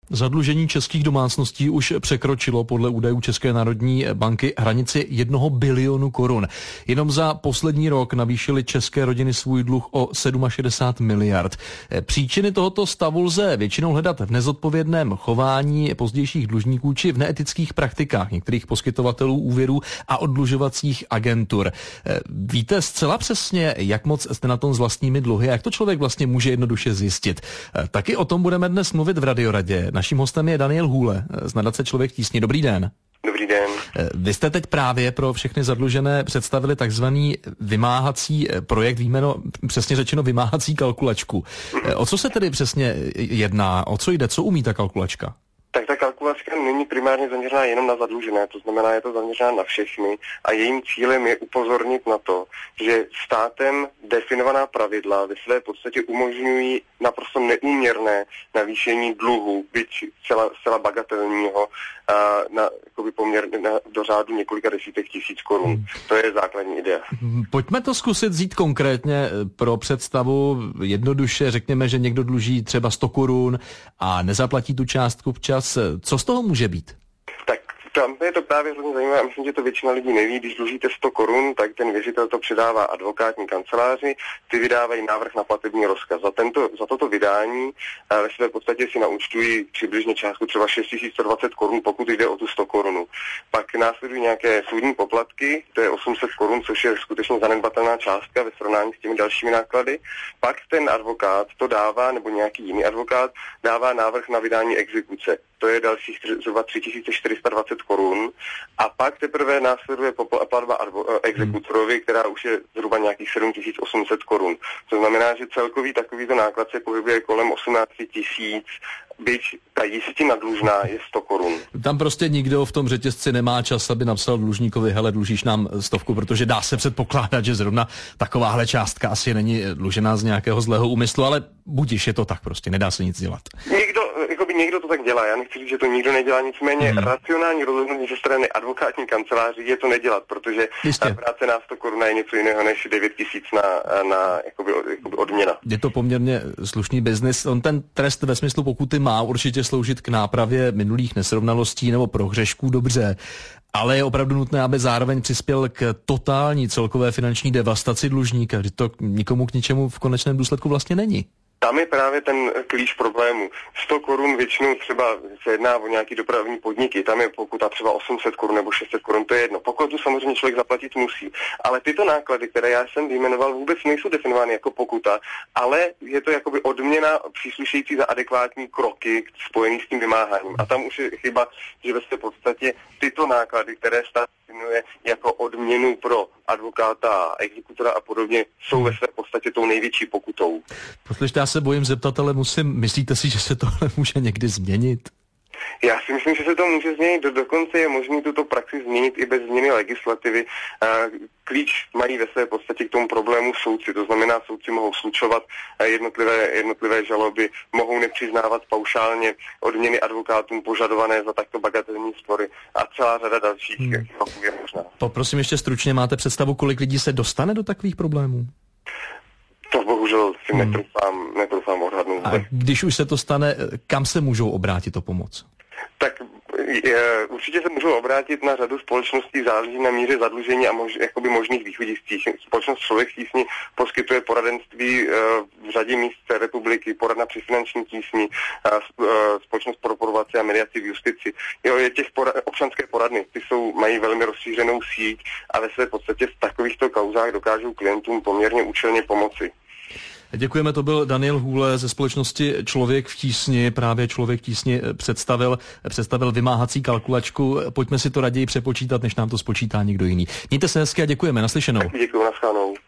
Zadlužení českých domácností už překročilo podle údajů České národní banky hranici 1 bilionu korun. Jenom za poslední rok navýšily české rodiny svůj dluh o 67 miliard. Příčiny tohoto stavu lze většinou hledat v nezodpovědném chování pozdějších dlužníků či v neetických praktikách některých poskytovatelů úvěrů a oddlužovacích agentur. Víte zcela přesně, jak moc jste na tom s vlastními dluhy a jak to člověk vlastně může jednoduše zjistit? Taky o tom budeme dnes mluvit v Radioradě. Naším hostem je Daniel Hůle z nadace Člověk v tísni. Dobrý den. Dobrý den. Vy jste teď právě pro všechny zadlužené představili takzvaný vymáhací projekt, přesně řečeno vymáhací kalkulačku. O co se tedy přesně jedná? O co jde? Co umí ta kalkulačka? Tak ta kalkulačka není primárně zaměřená jenom na zadlužené, to znamená, je to zaměřená na všechny a jejím cílem je upozornit na to, že státem definovaná pravidla ve své podstatě umožňují naprosto neúměrné navýšení dluhu, byť zcela bagatelního, do řádu několika desítek tisíc korun. To je základní idea. Pojďme to zkusit vzít konkrétně pro představu. Jednoduše řekněme, že někdo dluží třeba 100 korun a nezaplatí tu částku včas. Co z toho může být? Tak tam je to právě hrozně zajímavé. Myslím, že to většina lidí neví. Když dlužíte 100 korun, tak ten věřitel to předává advokátní kanceláři, ty vydávají návrh na platební rozkaz. Za toto vydání ve své podstatě si naúčtují přibližně částku třeba 6120 korun, pokud jde o tu 100 korunu. Pak následují nějaké soudní poplatky, to je 800 korun, což je skutečně zanedbatelná částka ve srovnání s těmi dalšími náklady. Pak ten advokát to dává, nebo nějaký jiný advokát dává návrh na vydání exekuce. To je dalších zhruba 3420 korun. A pak teprve následuje platba exekutorovi, která už je zhruba nějakých 7800 korun. To znamená, že celkový takovýto náklad se pohybuje kolem 18 000, byť ta jistina dlužná je 100 korun. Tam prostě nikdo v tom řetězci nemá čas, aby napsal dlužníkovi, hele, dlužíš nám 100, protože dá se předpokládat, že zrovna takováhle částka asi není dlužená z nějakého zlého úmyslu, ale budiš, je to tak prostě, nedá se nic dělat. Někdo to tak dělá, já nechci říct, že to nikdo nedělá, nicméně racionální rozhodnutí ze strany advokátní kanceláří je to nedělat, protože práce na 100 korun je něco jiného než 9 000 na odměna. Je to poměrně slušný biznis. On ten trest ve smyslu pokuty má určitě sloužit k nápravě minulých nesrovnalostí nebo prohřešků, dobře, ale je opravdu nutné, aby zároveň přispěl k totální celkové finanční devastaci dlužníka, že to nikomu k ničemu v konečném důsledku vlastně není. Tam je právě ten klíč problému. 100 korun většinou třeba se jedná o nějaký dopravní podniky, tam je pokuta třeba 800 korun nebo 600 korun, to je jedno. Pokutu samozřejmě člověk zaplatit musí. Ale tyto náklady, které já jsem vyjmenoval, vůbec nejsou definovány jako pokuta, ale je to jakoby odměna příslušející za adekvátní kroky spojený s tím vymáháním. A tam už je chyba, že ve podstatě tyto náklady, které stát definuje jako odměnu pro advokáta, exekutora a podobně, jsou ve své podstatě tou největší pokutou. Poslyšte, já se bojím zeptat, ale myslíte si, že se tohle může někdy změnit? Já si myslím, že se to může změnit. Dokonce je možné tuto praxi změnit i bez změny legislativy. Klíč mají ve své podstatě k tomu problému soudci. To znamená, soudci mohou slučovat jednotlivé žaloby, mohou nepřiznávat paušálně odměny advokátům požadované za takto bagatelní spory a celá řada dalších kroků je možná. Poprosím ještě stručně, máte představu, kolik lidí se dostane do takových problémů? To bohužel si netroufám odhadnout. A když už se to stane, kam se můžou obrátit o pomoc? Tak určitě se můžou obrátit na řadu společností, záleží na míře zadlužení a možných východiscích. Společnost Člověk v tísni poskytuje poradenství v řadě míst republiky, poradna při finanční tísni, společnost pro probaci a mediaci v justici. Je těch občanské poradny, ty mají velmi rozšířenou síť a ve své podstatě v takovýchto kauzách dokážou klientům poměrně účelně pomoci. Děkujeme, to byl Daniel Hůle ze společnosti Člověk v tísni. Právě Člověk v tísni představil vymáhací kalkulačku. Pojďme si to raději přepočítat, než nám to spočítá někdo jiný. Mějte se hezky a děkujeme. Naslyšenou. Děkuji, naschledanou.